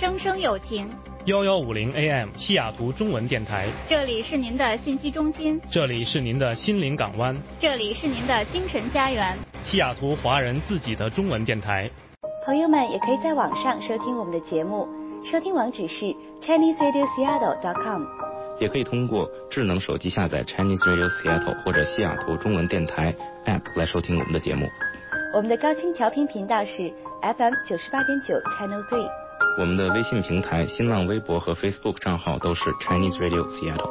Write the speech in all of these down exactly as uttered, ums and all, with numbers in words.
声声有情。 幺幺五零 A M 西雅图中文电台， 这里是您的信息中心， 这里是您的心灵港湾， 这里是您的精神家园， 西雅图华人自己的中文电台。 朋友们也可以在网上收听我们的节目，收听网址是 Chinese Radio Seattle dot com， 也可以通过智能手机下载 Chinese Radio Seattle 或者西雅图中文电台 App 来收听我们的节目。 我们的高清调频频道是 F M 九十八点九 Channel Three。 我们的微信平台、新浪微博和 Facebook 账号都是 Chinese Radio Seattle。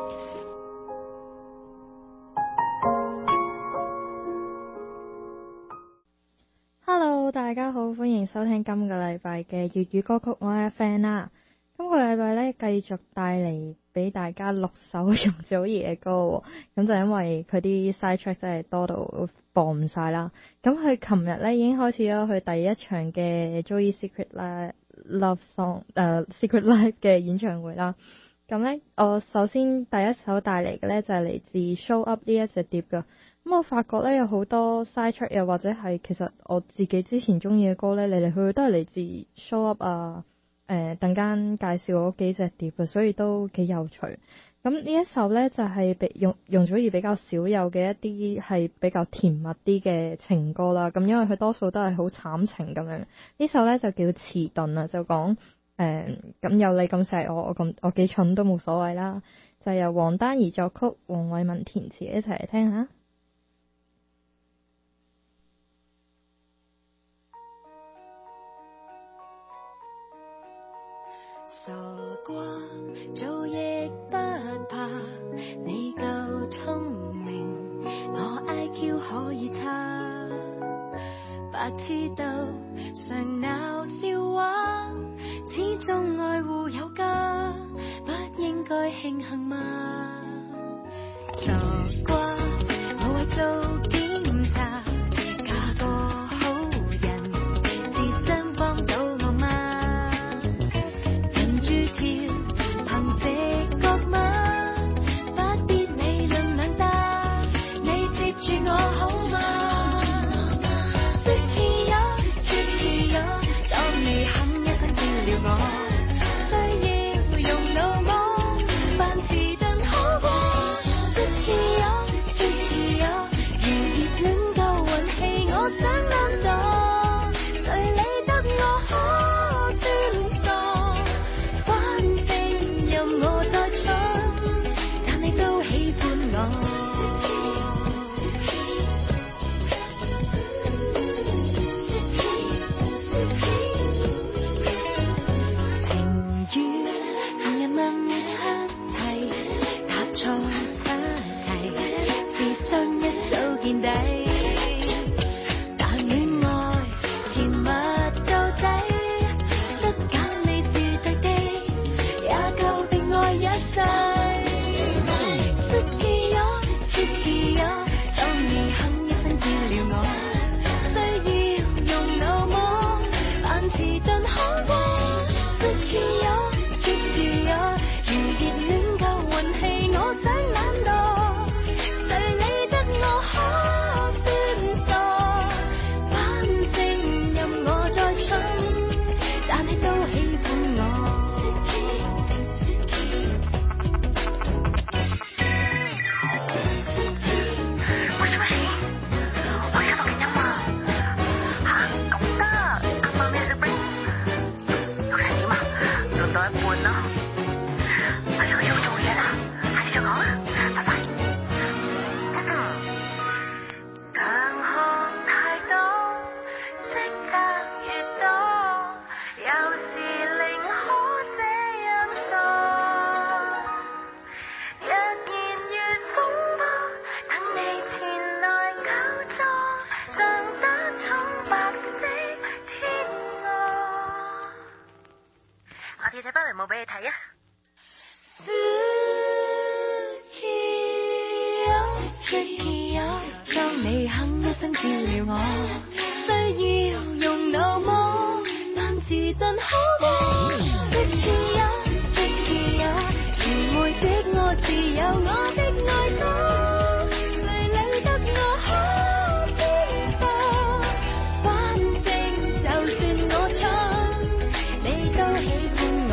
Hello， 大家好，歡迎收聽今個禮拜嘅粵語歌曲，我係 Fan 啦。今個禮拜咧繼續帶嚟俾大家六首容祖兒嘅歌喎，咁就因為佢啲 side track 真係多到播唔晒啦。咁佢琴日咧已經開始咗佢第一場嘅 Joey Secret 啦。Love Song 誒、uh, Secret Life 嘅演唱會啦，咁咧我首先第一首帶嚟嘅咧就係、是、嚟自 Show Up 呢一隻碟噶，咁我發覺咧有好多 side track 又或者係其實我自己之前中意嘅歌咧嚟嚟去去都係嚟自 Show Up 啊，誒陣間介紹嗰幾隻碟嘅，所以都幾有趣。咁呢一首咧就係、是、比容容祖兒比較少有嘅一啲係比較甜蜜啲嘅情歌啦。咁因為佢多數都係好慘情咁樣，呢首咧就叫遲鈍啊，就講誒咁有你咁錫我，我咁我幾蠢都冇所謂啦。就由黃丹儀作曲，黃偉文填詞，一齊嚟聽下。 傻瓜做亦不怕，你夠聰明，我 I Q 可以差，白痴到常鬧笑話，始終愛護有加，不應該慶幸嗎？傻瓜無謂做檢查，嫁個好人是雙方到我嗎？憑直覺嗎？不必理論兩打，你接住我好嗎？識意咗，識意咗，當你肯一聲叫了我，需要用腦麼？凡遲鈍好過，識意咗，識意咗，如熱戀夠運氣，我想諗到，誰理得我可算傻？我再蠢，但你都喜歡我。情語凡人問七題，答錯七題，智商一早見底。但戀愛甜蜜到底，不揀你是對的，也夠愛一世，識意咗，識意咗，當你哼一聲叫了我，需要用腦麼？扮遲鈍好過，識意咗，識意咗，如熱戀夠運氣，我想懶惰，誰理得我可算傻？反正任我再蠢，但你都喜歡我。 冇俾你睇啊！ 當你哼一聲叫了我，需要用腦麼？扮遲鈍好過，識意啊，識意啊，愚昧的我自有我的愛歌，誰理得我可算傻？反正就算我蠢，你都喜歡我。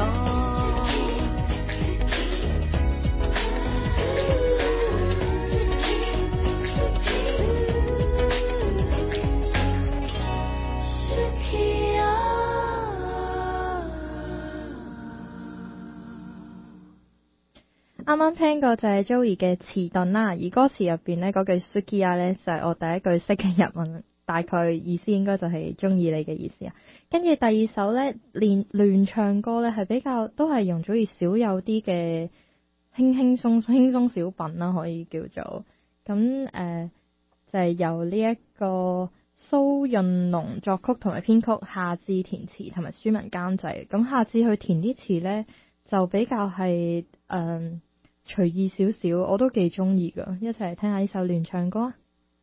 啱啱聽過就係 Joey 嘅遲鈍啦，而歌詞入邊呢嗰句 Sukiya 呢，就係、是、我第一句識嘅日文，大概意思應該就係中意你嘅意思啊。跟住第二首呢，連亂唱歌呢，係比較都係容祖兒少有啲嘅輕輕鬆輕鬆小品啦，可以叫做咁誒、呃，就係、是、由呢一個蘇潤龍作曲同埋編曲，夏至填詞同埋舒文監製。咁夏至去填啲詞呢，就比較係誒、呃、隨意少少，我都幾中意噶。一齊嚟聽下呢首亂唱歌啊！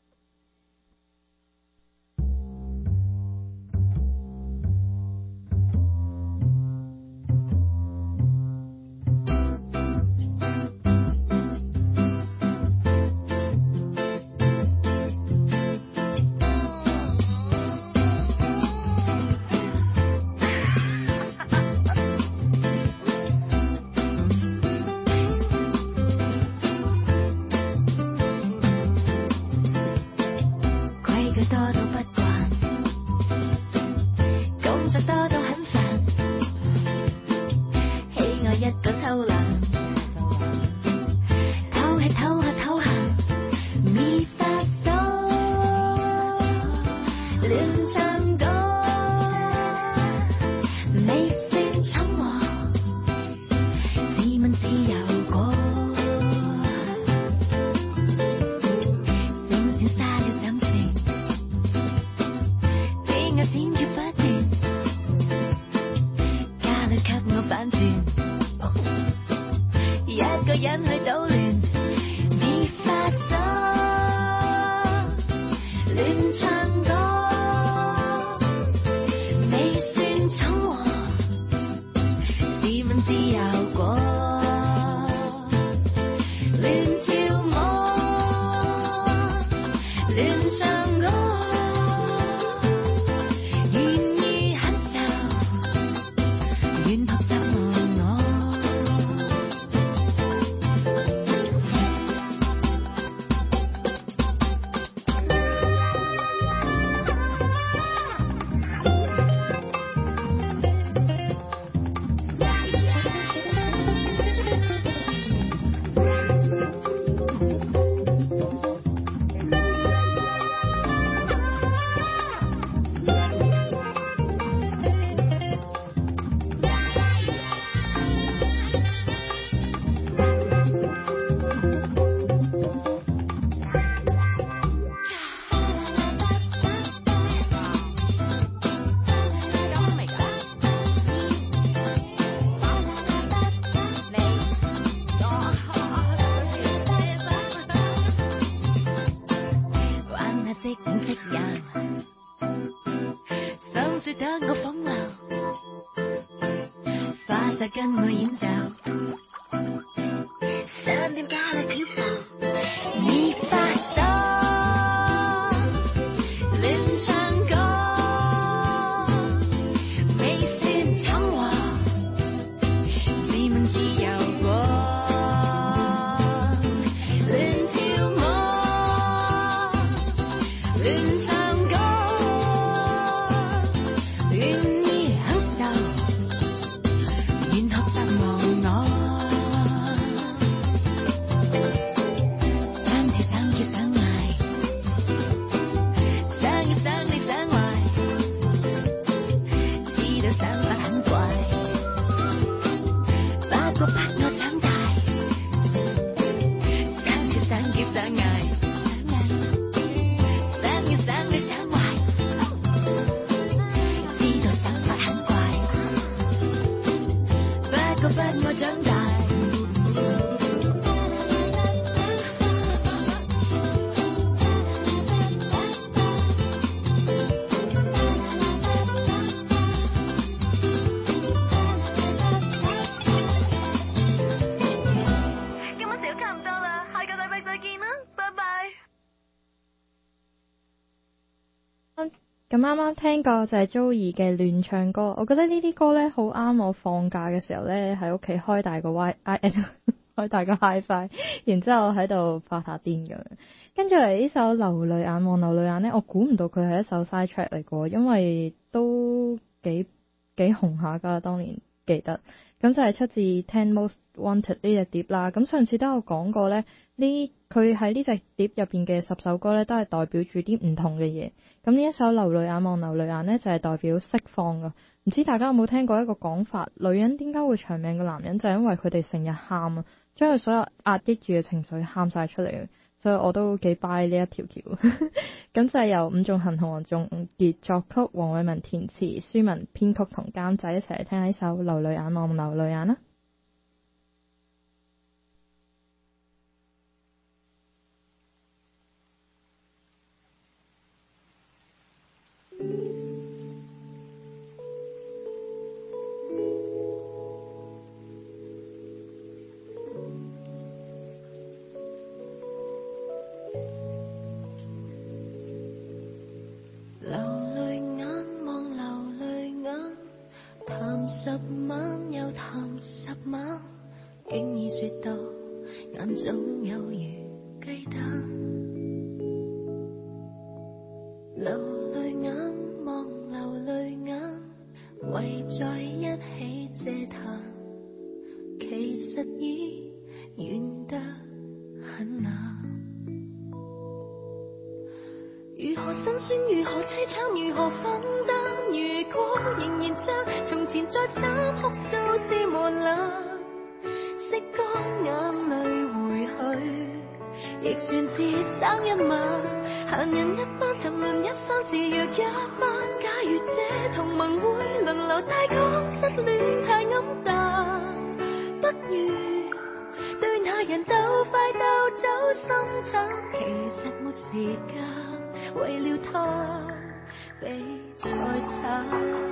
咁啱啱聽過就係 Joey 嘅亂唱歌，我覺得呢啲歌呢好啱我放假嘅時候呢，喺屋企開大個 Y I 開大個 HiFi， 然之後喺度發下癲咁樣。跟住嚟呢首流淚眼望流淚眼呢，我估唔到佢係一首 side track 嚟嘅，因為都幾幾紅下㗎，當年記得。咁就係出自Ten Most Wanted 呢隻碟啦。咁上次都有講過呢，呢佢喺呢隻碟入邊嘅十首歌呢，都係代表住啲唔同嘅嘢。咁呢一首流淚眼望流淚眼呢，就係、是、代表釋放噶。唔知大家有冇聽過一個講法，女人點解會長命嘅男人，就係、是、因為佢哋成日喊啊，將佢所有壓抑住嘅情緒喊晒出嚟。所以我都幾 buy 呢一條橋。咁就係由伍仲衡同黃仲傑作曲，黃偉文填詞，舒文編曲同監製一齊嚟聽呢首流淚眼望流淚眼啦。 十晚又談十晚，經已說到眼總有如雞蛋。流淚眼望流淚眼，圍在一起嗟嘆，其實已遠得很難。如何辛酸，如何凄慘，如何分擔？如果仍然將從前再三哭訴是磨難，拭乾眼淚回去，亦算至生一晚。閒人一班，沉淪一番，自虐一番。假如這同盟會輪流大講失戀太黯淡，不如對那人鬥快鬥走心淡。其實沒時間為了他比賽慘。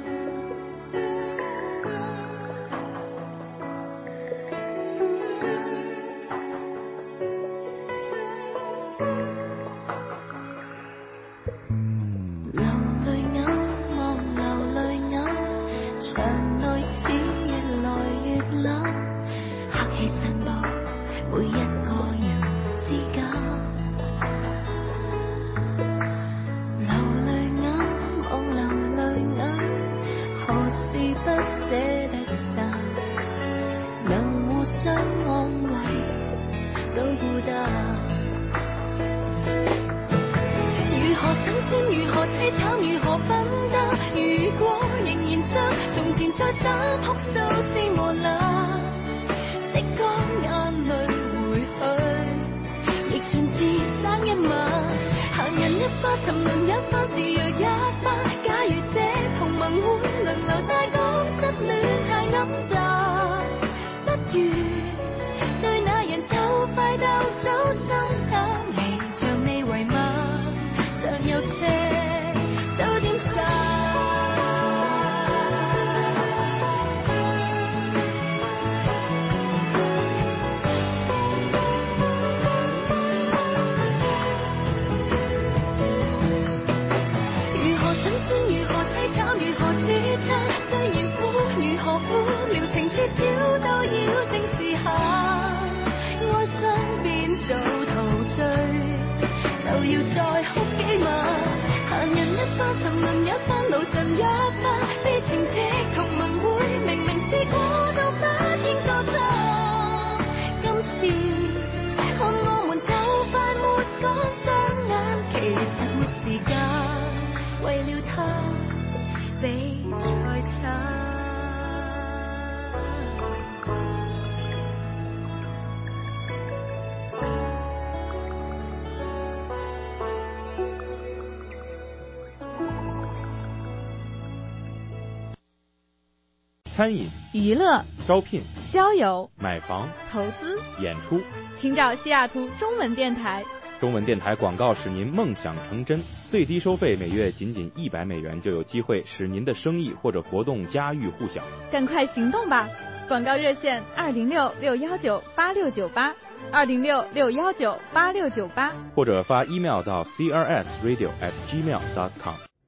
餐饮、 娱乐、 招聘、 交友、 买房、 投资、 演出， 请找西雅图中文电台。 中文电台广告使您梦想成真，最低收费每月仅仅一百美元，就有机会使您的生意或者活动家喻户晓。 赶快行动吧！广告热线二零六六幺九八六九八，二零六六幺九八六九八， 或者发 email 到 c r s radio at gmail dot com。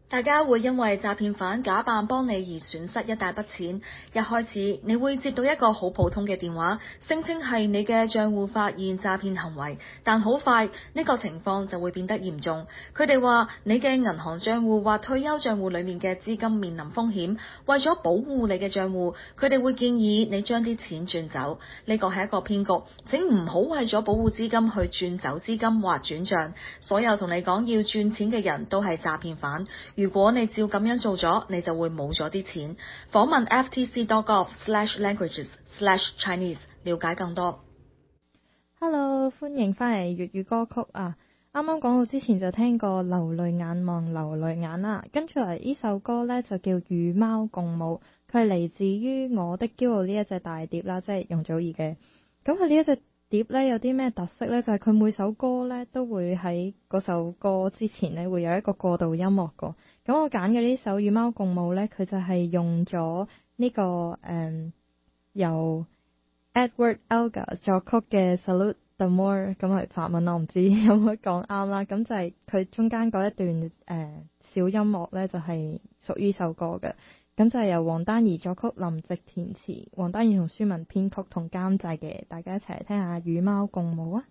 大家會因為詐騙犯假扮幫你而損失一大筆錢。一開始你會接到一個好普通嘅電話，聲稱係你嘅賬戶發現詐騙行為，但好快呢個情況就會變得嚴重。佢哋話你嘅銀行賬戶或退休賬戶裡面嘅資金面臨風險，為咗保護你嘅賬戶，佢哋會建議你將啲錢轉走。呢個係一個騙局，請唔好為咗保護資金去轉走資金或轉賬。所有同你講要轉錢嘅人都係詐騙犯。如果你照咁樣做咗，你就會冇咗啲錢。訪問 f t c dot gov slash languages slash chinese 了解更多。 Hello， 歡迎翻嚟粵語歌曲啊！啱啱講到之前就聽過流淚眼望流淚眼啦，跟住嚟呢首歌呢，就叫與貓共舞，佢係嚟自於我的驕傲呢一隻大碟啦，即係容祖兒嘅。咁佢呢一隻碟呢，有啲咩特色呢？就係、是、佢每首歌呢，都會喺嗰首歌之前呢，會有一個過渡音樂個。咁我揀嘅呢首與貓共舞呢，佢就係用咗呢、這個誒、嗯、由 Edward Elgar 作曲嘅 Salute d'amour， 咁係法文，我唔知有冇講啱啦。咁就係佢中間嗰一段誒、呃、小音樂呢，就係、是、屬於首歌嘅。咁就係由黃丹儀作曲、林夕填詞，黃丹儀同舒文編曲同監製嘅，大家一齊嚟聽下與貓共舞啊！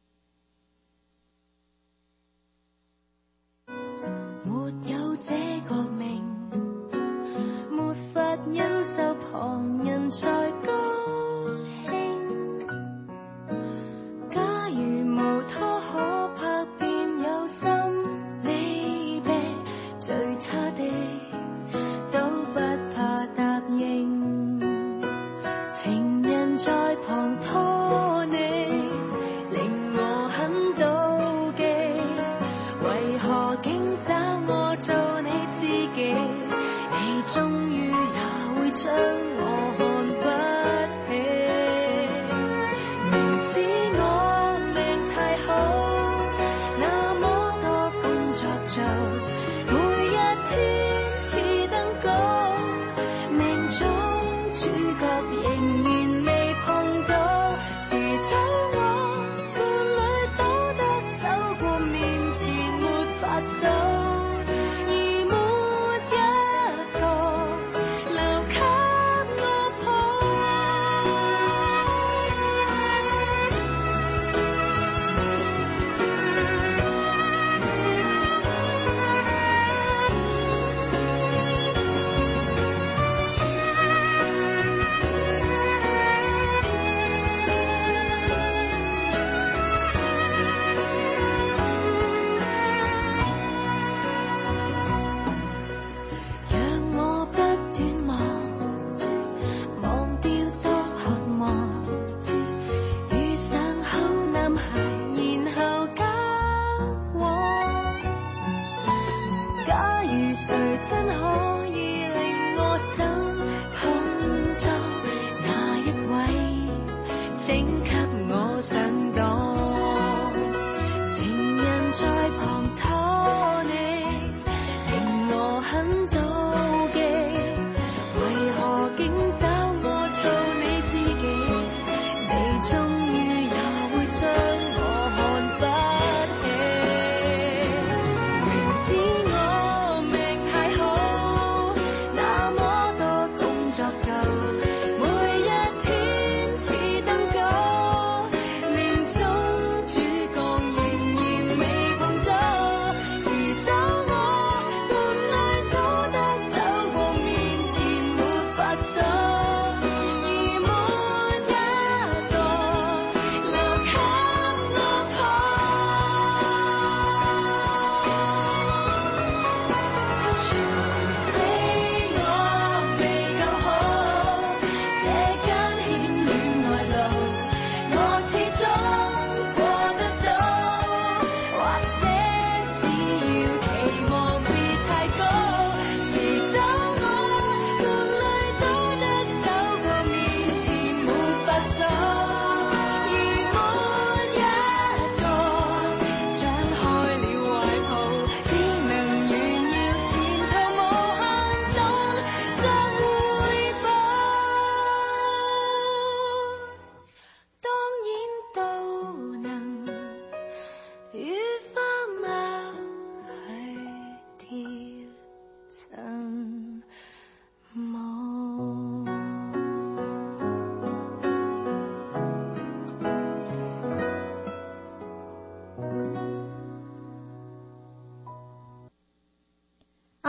沒有這個名，沒法忍受旁人在高興。假如無拖可拍便有心離別，最差的都不怕答應。情人在旁拖你，令我很妒忌，為何竟找我做你知己？你終於也會將我看不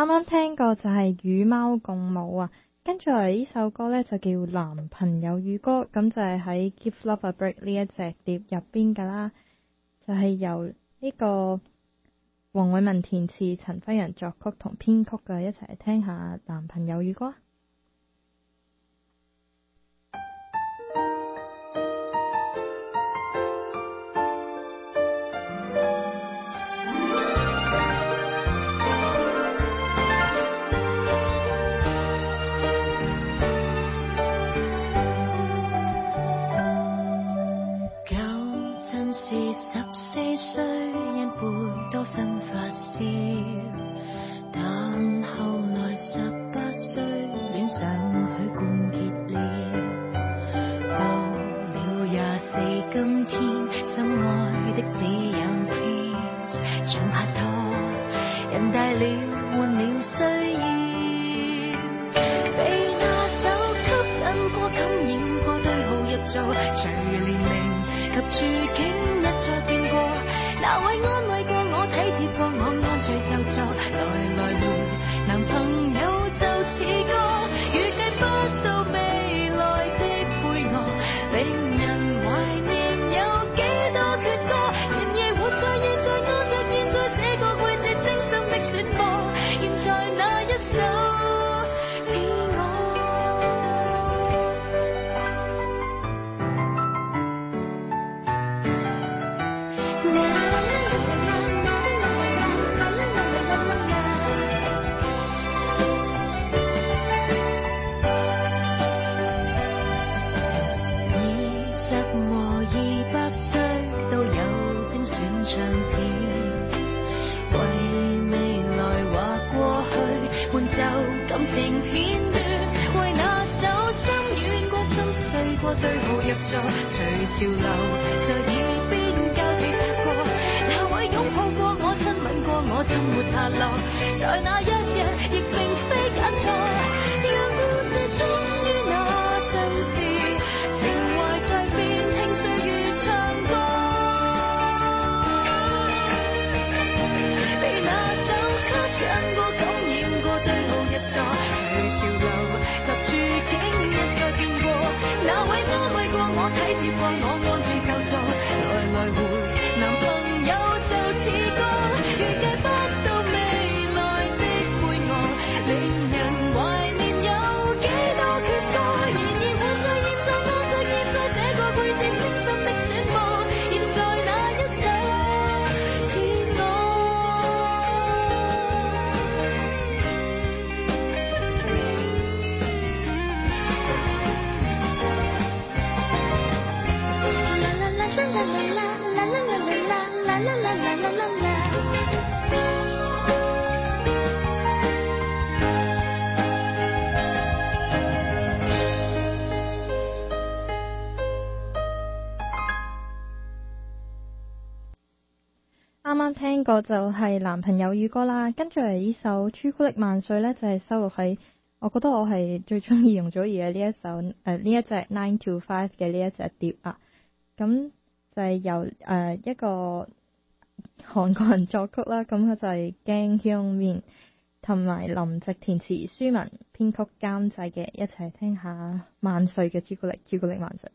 啱聽過就係與貓共舞啊，跟住嚟呢首歌呢，就叫《男朋友與歌》，咁就係喺《Give Love a Break》呢一隻碟入邊噶啦，就係、是、由呢個黃偉文填詞、陳輝陽作曲同編曲嘅，一齊嚟聽下《男朋友與歌》。啱啱聽過就係男朋友與歌啦，跟住嚟呢首朱古力萬歲呢，就係、是、收錄喺我覺得我係最中意容祖兒嘅呢一首誒呢、呃、一隻 Nine to Five 嘅呢一隻碟啊，咁就係由誒、呃、一個韓國人作曲啦，咁佢就係姜香面同埋林夕填詞、舒文編曲監製嘅，一齊聽下萬歲嘅朱古力，朱古力萬歲。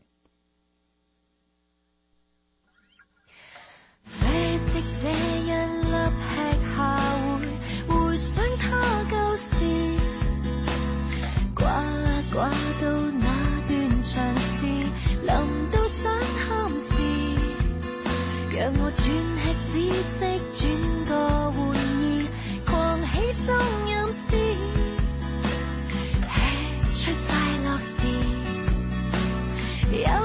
啡色這一粒吃下會回想他舊時，掛掛到那段長時，臨到想喊時，讓我轉吃紫色轉個玩意，狂喜中飲詩，吃出快樂時，有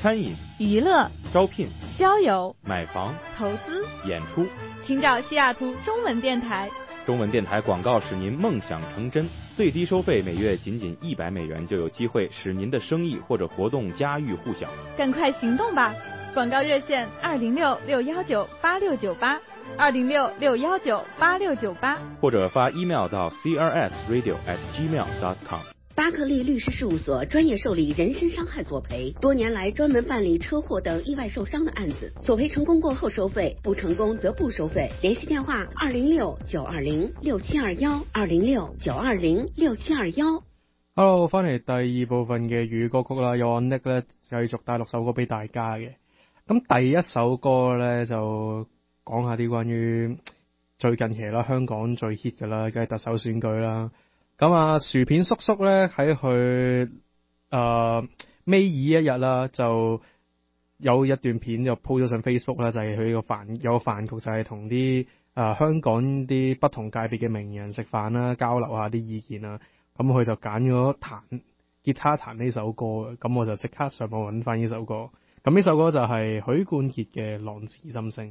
餐饮、 娱乐、 招聘、 交友、 买房、 投资、 演出， 请找西雅图中文电台。 中文电台广告使您梦想成真，最低收费每月仅仅一百美元就有机会使您的生意或者活动家喻户晓。 赶快行动吧！广告热线二零六六幺九八六九八，二零六六幺九八六九八， 或者发 email 到 c r s radio at gmail dot com。 巴克利律师事务所专业受理人身伤害索赔，多年来专门办理车祸等意外受伤的案子，索赔成功过后收费，不成功则不收費。聯繫電話二零六九二零六七二一，二零六九二零六七二一。 Hello， 翻嚟第二部分嘅粵語歌曲啦，有我 Nick 咧繼續帶六首歌俾大家嘅。咁第一首歌咧就講下啲關於最近期啦，香港最 hit 嘅啦，梗係特首選舉啦。咁啊，薯片叔叔咧喺佢誒尾二一日啦，就有一段片就 po 咗上 Facebook 啦，就係佢個飯有個飯局，就係同啲誒香港啲不同界別嘅名人食飯啦，交流下啲意見啦。咁佢就揀咗彈吉他彈呢首歌嘅，咁我就即刻上網揾翻呢首歌。咁呢首歌就係許冠傑嘅《浪子心聲》。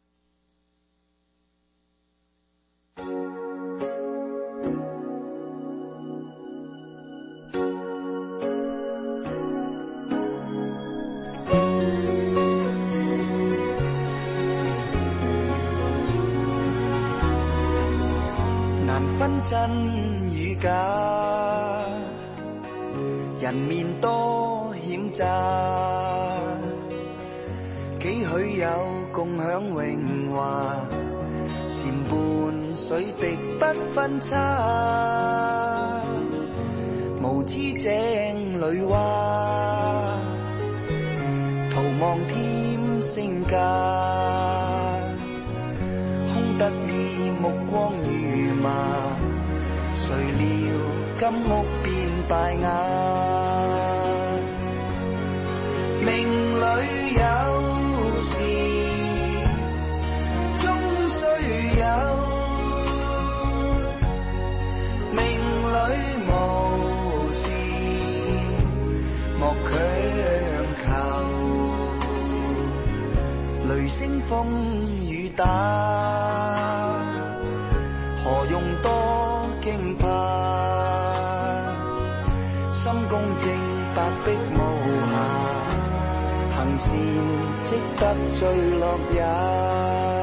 真與假，人面多險詐，幾許有共享榮華，禪伴水滴不分差，無知井裏蛙，徒望添聲價，空得意目光如麻，誰料金屋變敗瓦，命裏有時終須有，命裏無時莫強求，雷聲風雨打，何用多驚怕，心公正白璧無瑕，行善積得最樂也。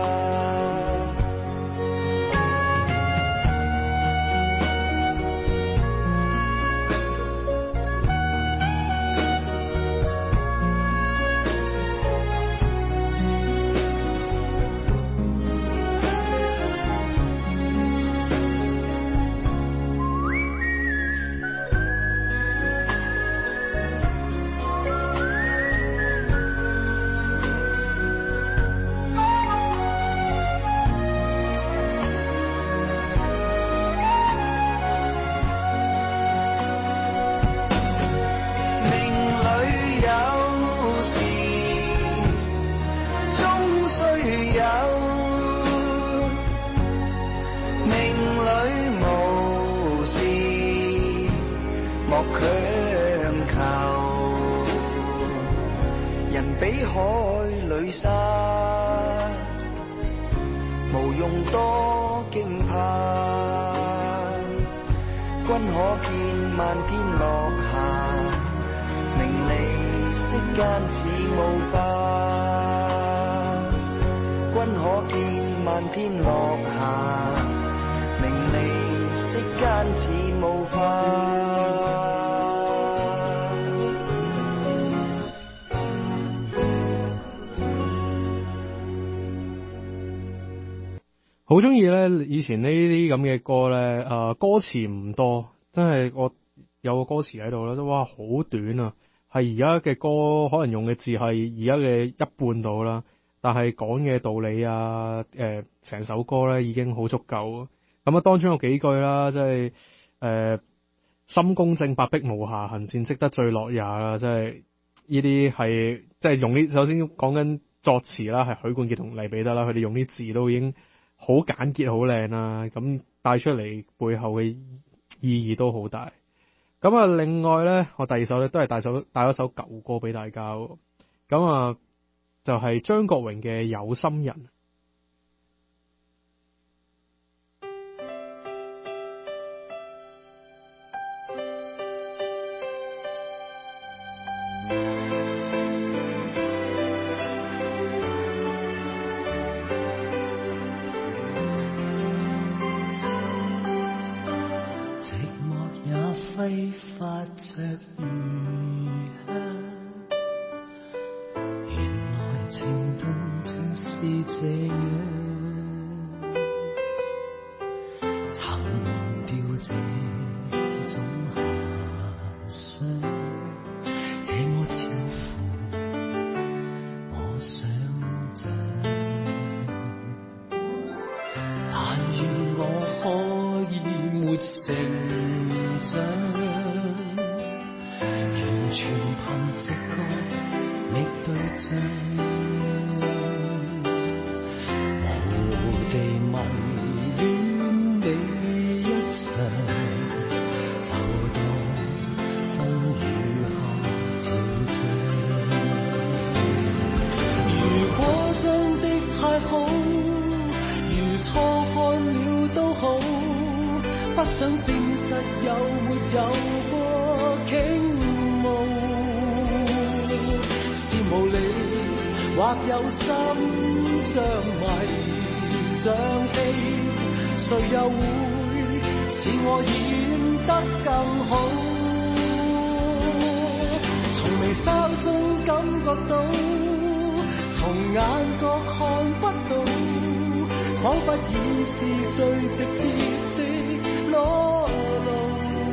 好中意咧，以前呢啲咁嘅歌咧，誒、呃、歌詞唔多，真係我有個歌詞喺度啦，都哇好短啊！係而家嘅歌可能用嘅字係而家嘅一半到啦，但係講嘅道理啊，誒、呃、成首歌咧已經好足夠。咁啊，當中有幾句啦，即係誒心公正白璧無瑕，行善積得最樂也啦，即係呢啲係即係用呢，首先講緊作詞啦，係許冠傑同黎彼得啦，佢哋用啲字都已經好簡潔好靚啦，咁帶出嚟背後嘅意義都好大。咁啊，另外咧，我第二首咧都係帶首帶咗首舊歌俾大家。 咁啊就係張國榮嘅有心人。 揮發着餘香，原來情動正是這樣，曾忘掉這種遐想，這麼超乎我想像，但願我可以沒成長，完全憑直覺覓對象，無地迷戀你一場，就當風雨下潮漲。如果真的太好，如錯看了都好，不想證實有沒有過傾慕，是無理或有心像迷像戲，誰又會使我演得更好？從微笑中感覺到，從眼角看不到，彷彿已是最直接的裸露，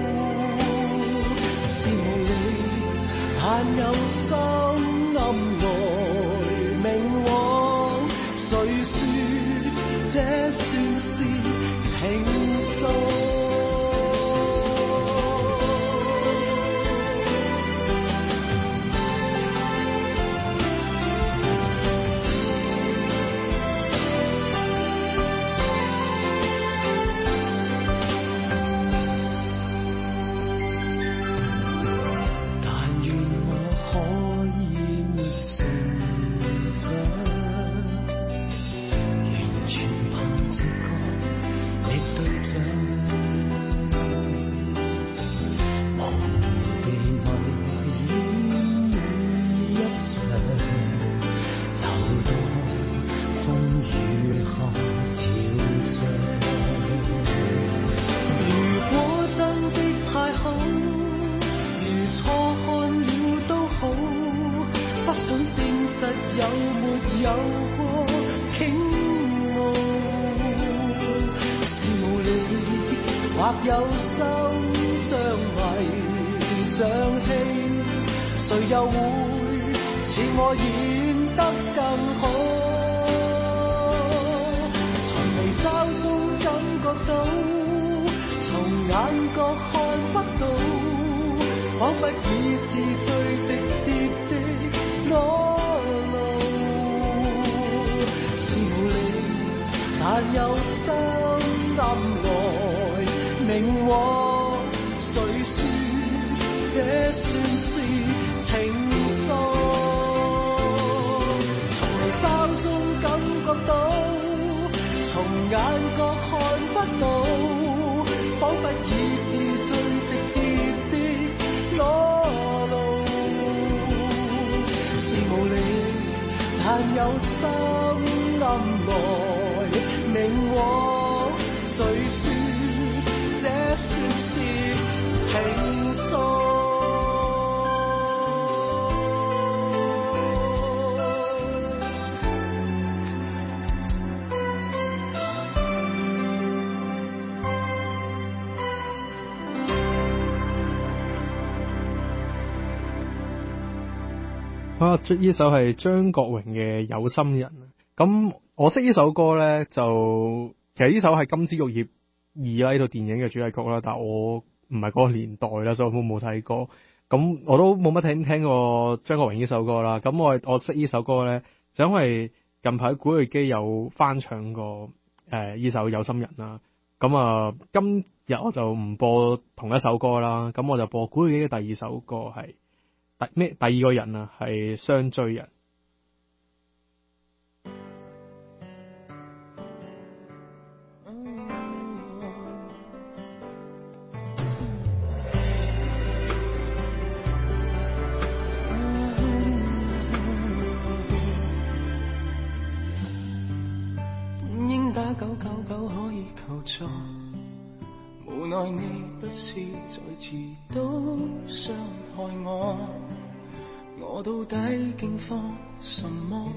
是無理，但有心暗來明往，誰說這算是情愫？有心像迷像戲，誰又會似我演得更好？從微笑中感覺到，從眼角看不到，彷彿已是最直接的裸露，是無理，但有心暗來明往，誰說這算是情愫？從微笑中感覺到，從眼角看不到，彷彿已是最直接的裸露，是無理，但有心暗來明往，誰說這算是情愫？ 啊，呢首係張國榮嘅《有心人》。咁我識呢首歌咧，就其實呢首係《金枝玉葉二》啦，呢套電影嘅主題曲啦。但係我唔係嗰個年代啦，所以我冇冇睇過。咁我都冇乜聽聽過張國榮呢首歌啦。咁我我識呢首歌咧，就因為近排古巨基有翻唱過誒呢首《有心人》啦。咁啊，今日我就唔播同一首歌啦。咁我就播古巨基嘅第二首歌係第咩第二個人啊，係雙追人。 本應打九九九可以求助，無奈你不是再次都傷害我，我到底驚慌什麼？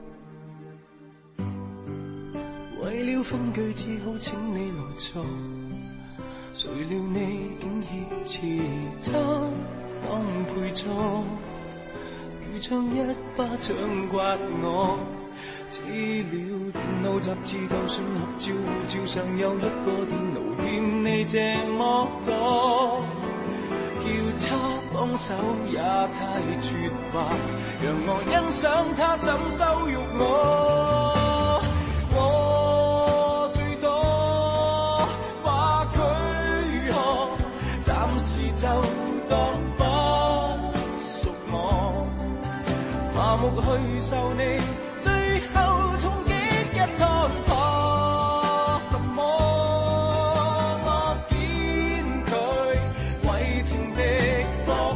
為了分居只好請你來坐，誰料你竟挾持他當陪坐，如像一巴掌摑我。資料電腦雜誌舊信合照護照上有一個電腦欠你這麼多，叫他幫手也太絕吧，讓我欣賞他怎羞辱我。我最多把佢學，暫時就當不屬我，麻木去受你最後衝擊一趟破什麼？我見佢為情敵駁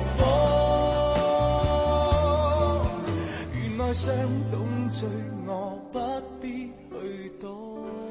火，原來傷懂罪我不必去躲。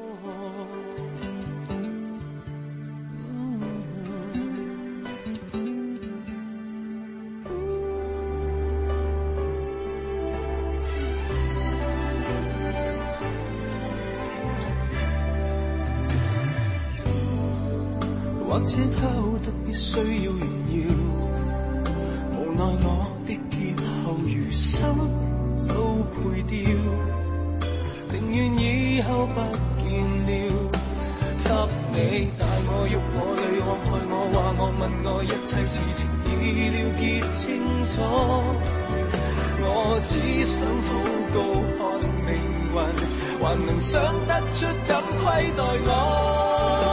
或者他好得必須要炫耀，無奈我的劫後餘生都配掉，寧願以後不見了。給你帶我喐我累我害我話我問我一切事情已了結清楚，我只想禱告看命運還能想得出怎虧待我。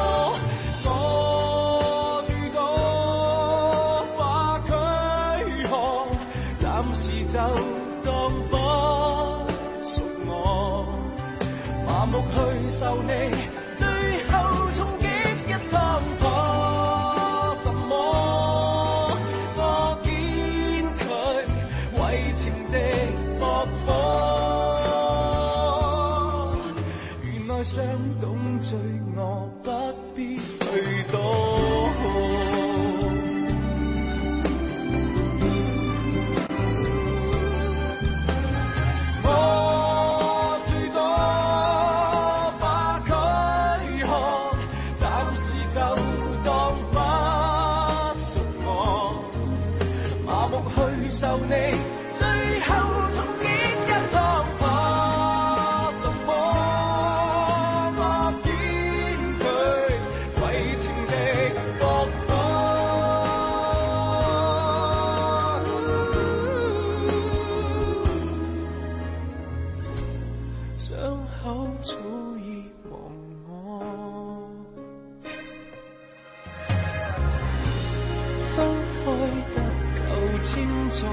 就當不屬我，麻木去受你最後衝擊一趟破什麼？我見佢為情敵駁火，原來想懂罪我不必去躲。受你最後衝擊一趟破什麼？我見佢為情敵駁火，傷口早已忘我，分開得清楚。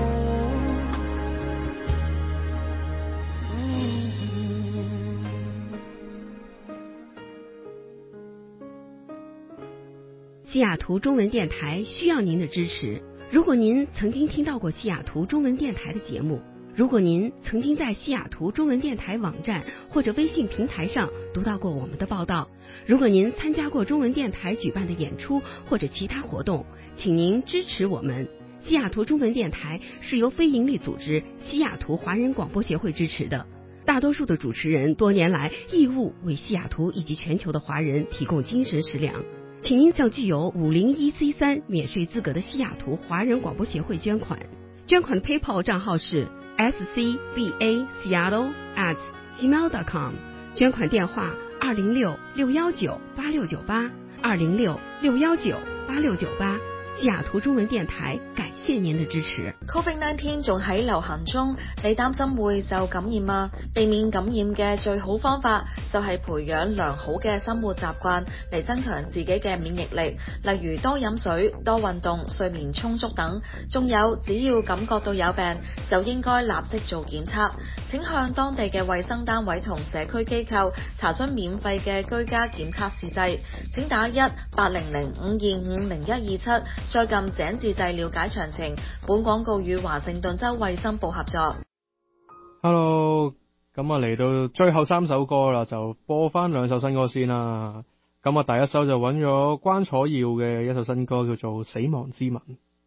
西雅图中文电台需要您的支持。如果您曾经听到过西雅图中文电台的节目，如果您曾经在西雅图中文电台网站或者微信平台上读到过我们的报道，如果您参加过中文电台举办的演出或者其他活动，请您支持我们。西雅图中文电台是由非营利组织西雅图华人广播协会支持的，大多数的主持人多年来义务为西雅图以及全球的华人提供精神食粮，请您向具有五零一 C 三 免税资格的西雅图华人广播协会捐款，捐款的 PayPal 账号是 s c b a seattle at gmail dot com， 捐款电话二零六六幺九八六九八二零六六幺九八六九八。西雅图中文电台感谢您的支持。 Covid 十九 仲喺流行中，你擔心會受感染嗎？避免感染嘅最好方法就係培養良好嘅生活習慣嚟增強自己嘅免疫力，例如多飲水、多運動、睡眠充足等。仲有，只要感覺到有病，就應該立即做檢測。請向當地嘅衛生單位同社區機構查詢免費嘅居家檢測試劑。請打一八零零五二五零一二七，再撳井字掣了解詳情。本廣告與華盛頓州衛生部合作。 Hello， 咁啊嚟到最後三首歌啦，就播翻兩首新歌先啦。咁啊，第一首就揾咗關楚耀嘅一首新歌，叫做《死亡之吻》。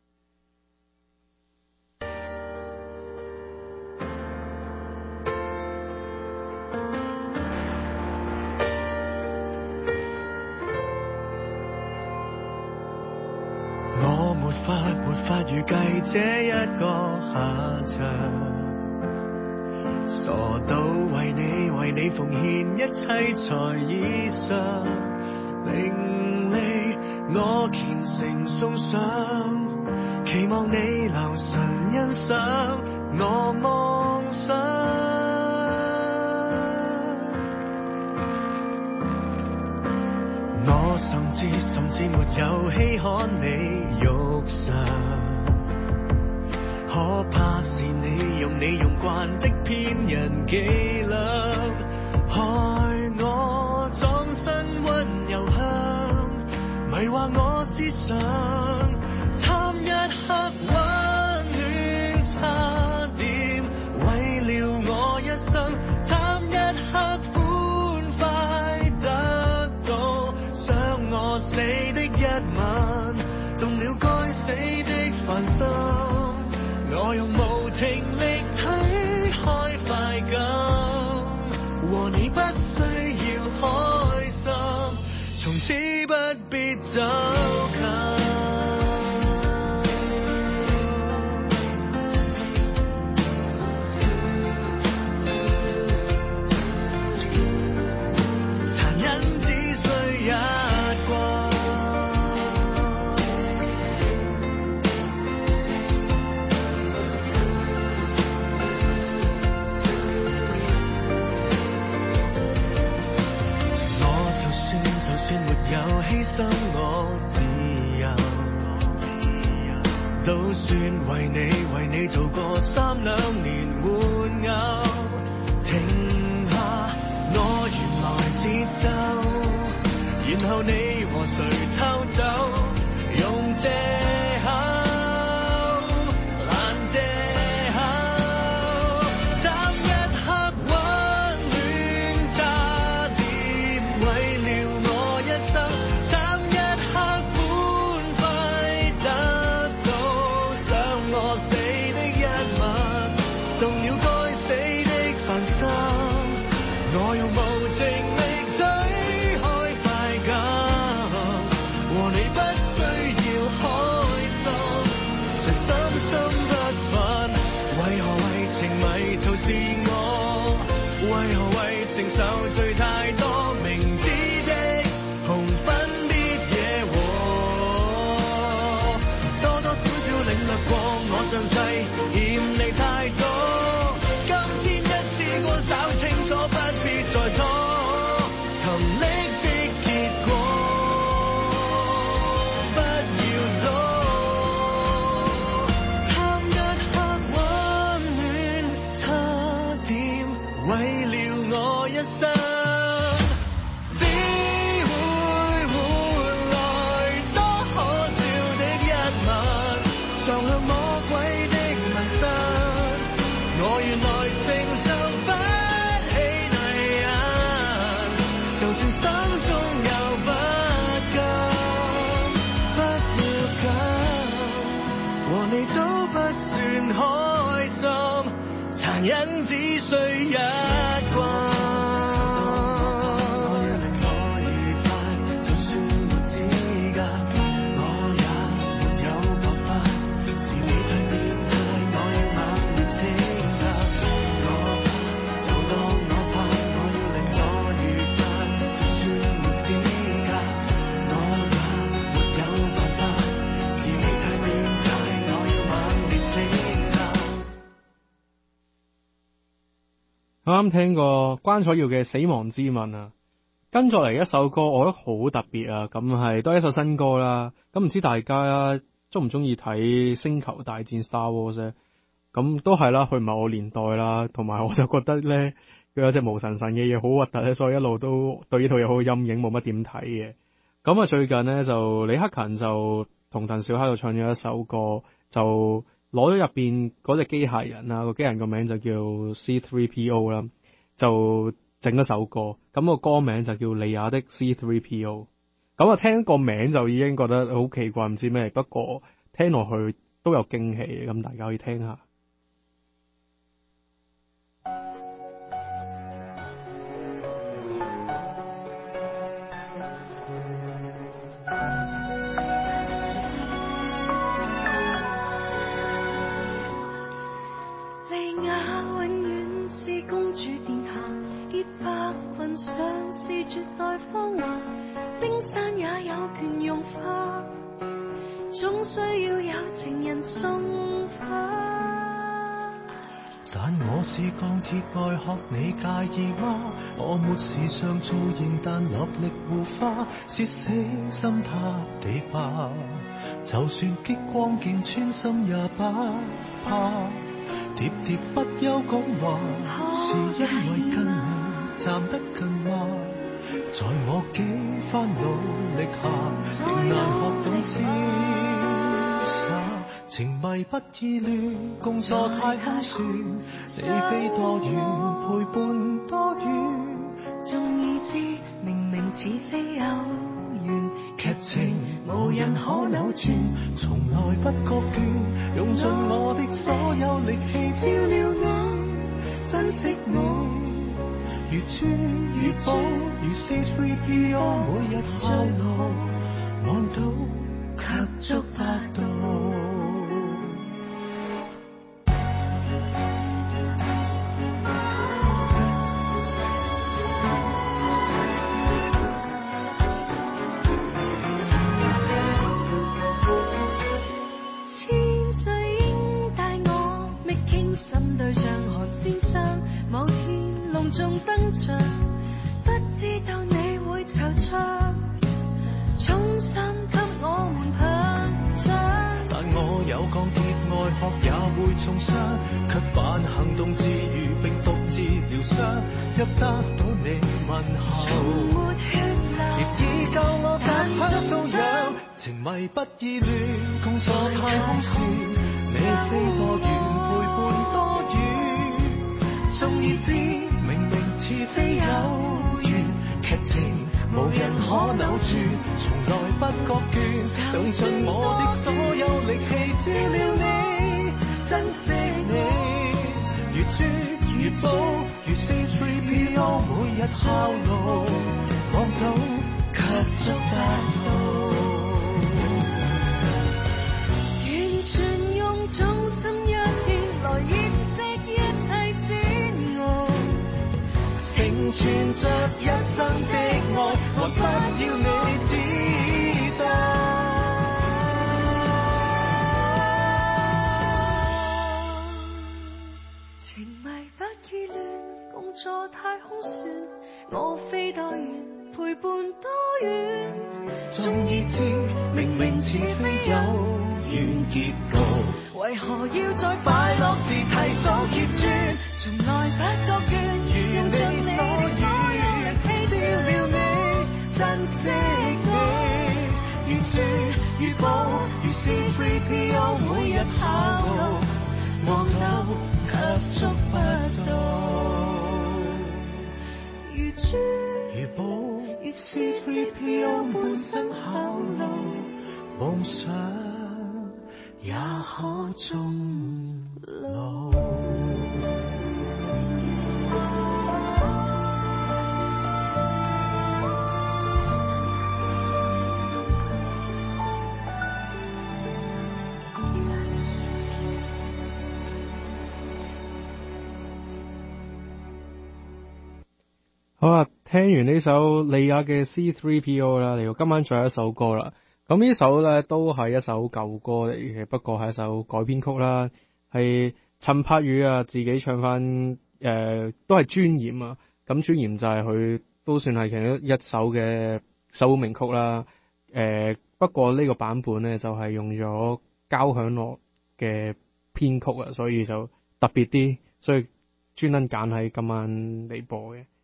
我沒法沒法預計這一個下場，傻到為你為你奉獻一切才以上，名利我虔誠送上，期望你留神欣賞我夢想。我甚至甚至沒有稀罕你肉相，可怕是你用你用慣的騙人伎倆，害我葬身溫柔鄉，迷惑我思想，貪一刻溫暖，差點毀了我一生，貪一刻歡快得到想我死的一吻，動了該死的凡心，我用無情力推開快感，和你不需要開心，從此不必走近。犧牲我自由，都算為你為你做過三兩年玩偶，停下我原來節奏，然後你和誰偷走，用借口爛借口，爭一刻溫暖，差點毀了我一生。承受罪太多，明知的紅粉必惹禍，多多少少領略過，我上世嫌你太多，今天一次過找清楚，不必再拖，沉溺的結果不要多，貪一刻溫暖，差點毀了我一生，只會換來多可笑的一吻，撞向魔鬼的紋身，我原來承受不起泥人，就算心中有不甘，不要緊，和你早不算開心，殘忍只需一關。 我也沒有辦法，是你太變態，我要猛烈請啱啱聽過關楚耀嘅《死亡之吻》啊，跟住嚟一首歌，我覺得好特別啊！咁係都係一首新歌啦。咁唔知大家中唔中意睇《星球大戰 Star Wars》咧？咁都係啦，佢唔係我年代啦，同埋我就覺得咧，佢有隻毛神神嘅嘢好核突咧，所以一路都對呢套嘢好陰影，冇乜點睇嘅。咁啊，最近咧就李克勤就同鄧小巧就唱咗一首歌，就攞咗入邊嗰隻機械人啊，個機械人個名就叫 C 三 P O 啦，就整一首歌，咁個歌名就叫利亞的 C 三 P O。咁啊，聽個名就已經覺得好奇怪，唔知咩，不過聽落去都有驚喜嘅，咁大家可以聽下。 想是絕代芳華，冰山也有權融化，總需要有情人送花。 但我是鋼鐵外殼，你介意嗎？我沒時尚造型，但落力護花，是死心塌地吧？就算激光劍穿心也不怕，喋喋不休講話，是因為跟你站得近嗎？在我幾番努力下，仍難學懂瀟灑。情迷不意亂，共坐太空船，你飛多遠，陪伴多遠， 終已知明明似非有緣， 劇情無人可扭轉，從來不覺倦，用盡我的所有力氣照料你，珍惜你。如珠如寶，如 C 三 P O， 每日效勞，望到卻觸不到。 千歲應帶我覓傾心對象韓先生，某天隆重登場，不知道你會惆悵，衷心給我們膨脹。 但我有鋼鐵外殼也會重傷，卻扮行動自如並獨自療傷，若得到你問候， 從沒血流， 亦已夠我達享素養。情迷不意亂，共坐太空船，你飛多遠，陪伴多遠，終已知明明似非有緣，劇情無人可扭轉，從來不覺倦，用盡我的所有力氣照料你，珍惜你，如珠如寶，如 C 三 P O， 每日效勞，望到卻觸不到。 完全用衷心一天來掩飾一切煎熬， 成全着一生的愛，還不要你知道。 情迷不意亂，共坐太空船，我飛多遠，陪伴多遠， 終已知明明似非有緣結局， 為何要在快樂時提早揭穿？從來不覺倦，用盡你所有力氣照料你，珍惜你， 如珠如寶，如 C 三 P O， 每日效勞，望到卻觸不到。 如珠如寶，如 C 三 P O， 半生效勞，夢想也可終老。 好啊，聽完呢首利亞嘅 C 三 P O 啦，嚟到今晚最後一首歌啦。咁呢首咧都係一首舊歌嚟嘅，不過係一首改編曲啦，係陳柏宇啊自己唱翻誒呃、都係尊嚴啊。咁尊嚴就係佢都算係其中一首嘅首本名曲啦。誒、呃、不過呢個版本咧就係、是、用咗交響樂嘅編曲啊，所以就特別啲，所以專登揀喺今晚嚟播嘅。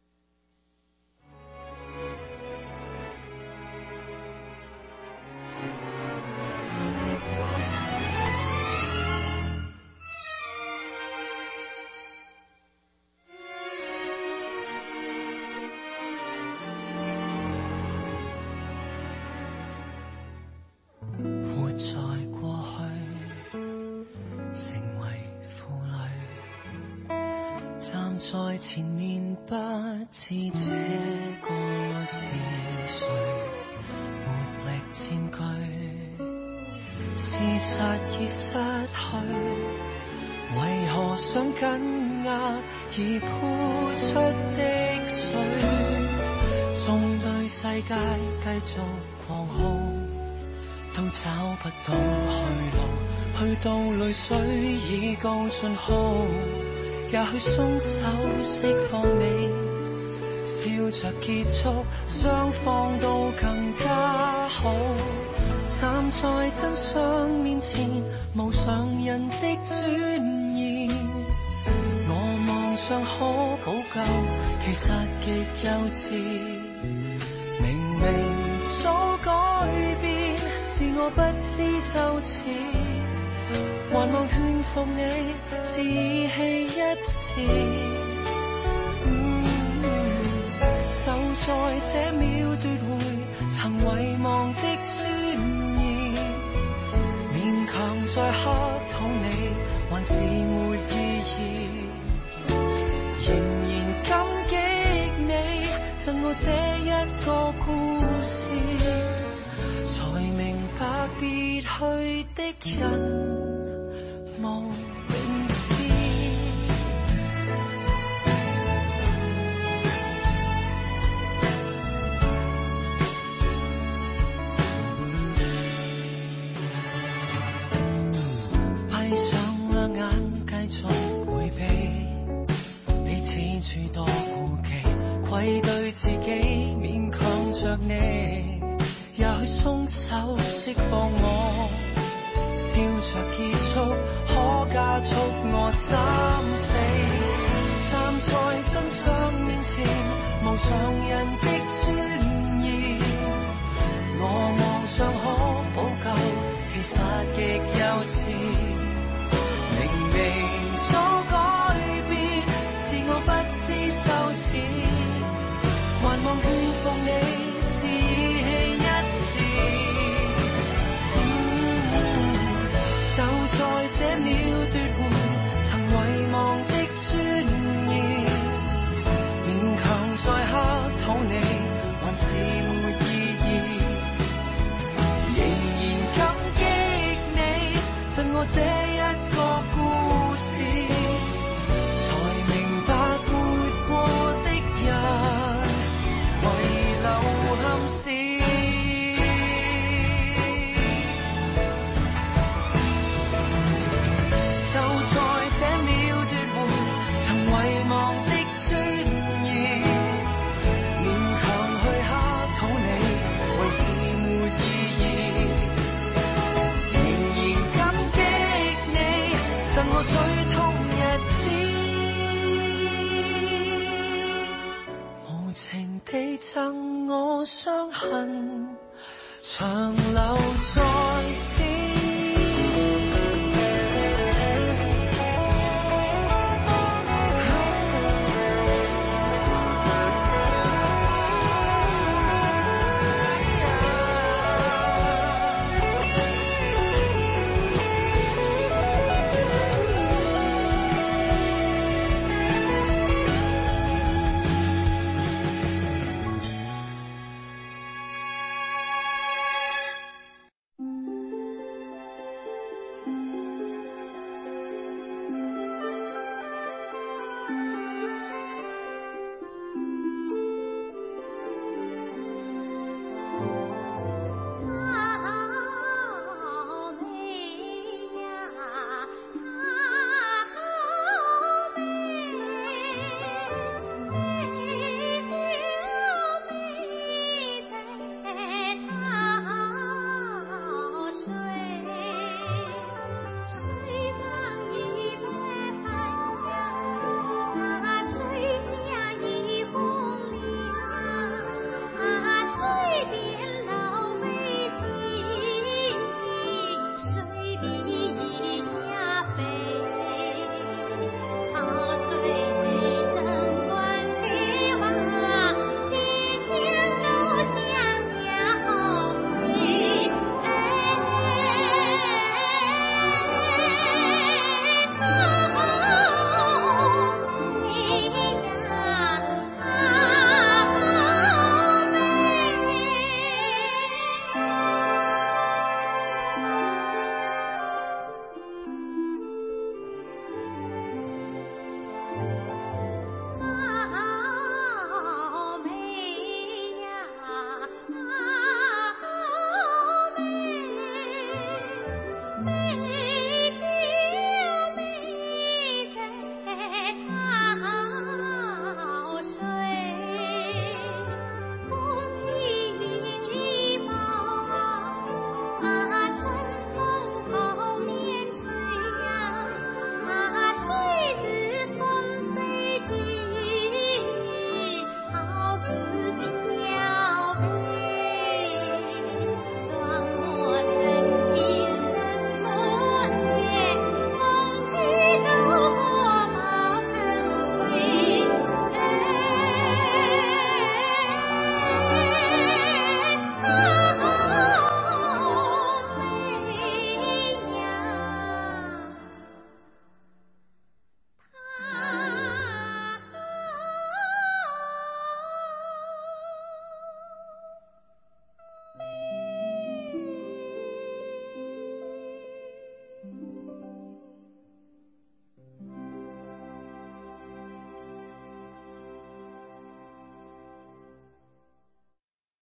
在前面不知這個是誰，沒力佔據，事實已失去，為何想緊握已潑出的水，縱對世界繼續狂號，都找不到去路，去到淚水已告盡號，也許鬆手釋放你，笑着結束，雙方都更加好。站在真相面前，無常人的尊嚴，我妄想可補救，其實極幼稚。明明早改變，是我不知羞恥，還望勸服你，是義氣一次。嗯，就在這秒奪回曾遺忘的尊嚴，勉強再乞討你，還是沒意義。仍然感激你贈我這一個故事，才明白別去的人無名氏。閉上兩眼繼續迴避，彼此諸多顧忌，愧對自己勉強着你，也許鬆手釋放我，笑着結束，可加速我心死。站在真相面前，無常人的尊嚴，我妄想可補救，其實極幼稚。明明早改變，是我不知羞恥，還望勸服你，是義氣一次。就在這秒奪回曾遺忘的尊嚴，勉強再乞討你，還是沒意義。仍然感激你贈我這一個故事，才明白活過的人遺留憾事。就在這秒奪回曾遺忘的尊嚴，勉強去乞討你，還是沒意義。仍然感激你贈我最痛日子，無情地贈我傷痕，長留在